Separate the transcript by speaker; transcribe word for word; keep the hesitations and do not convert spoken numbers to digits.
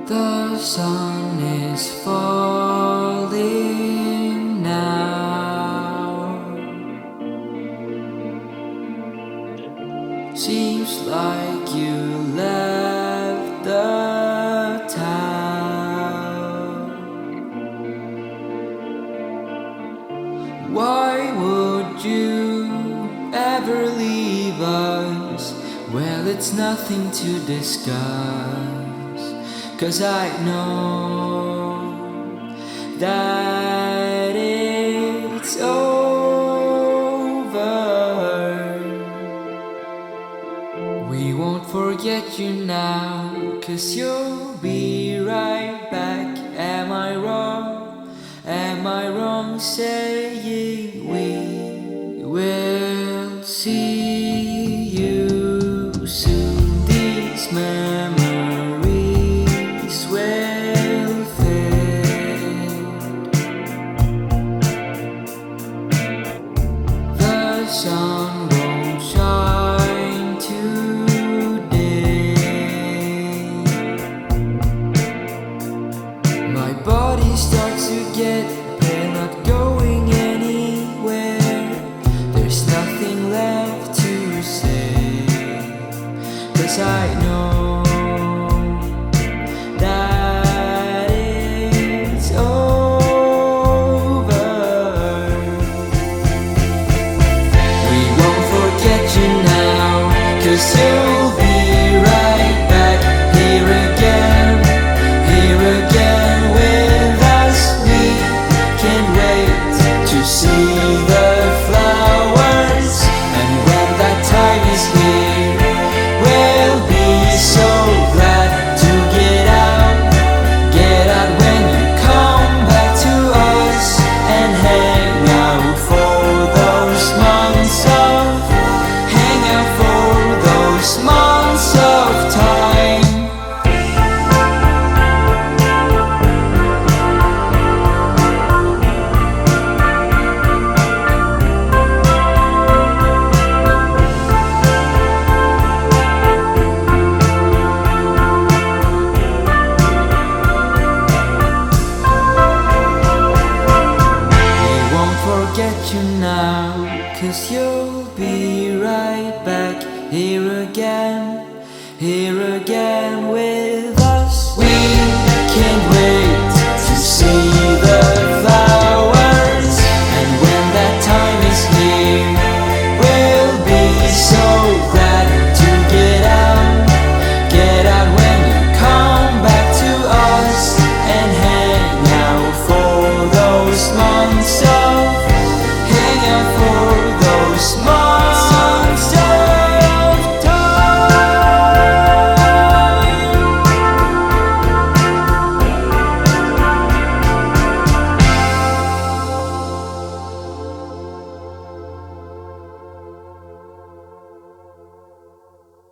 Speaker 1: The sun is falling now. Seems like you left the town. Why would you ever leave us? Well, it's nothing to discuss. 'Cause I know that it's over. We won't forget you now, 'cause you'll be right back. Am I wrong? Am I wrong saying we will see you soon? These memories will fade. The sun won't shine today. My body starts to get pale, not going anywhere. There's nothing left to say, 'cause I know that it's over. We won't forget you now, 'cause you'll be right back here again, here again with us. We can't wait to see the flowers, and when that time is here, we'll be so glad to get out, get out when you come back to us, and hang out for those months of, hang out for those months of time. Forget you now, 'cause you'll be right back here again,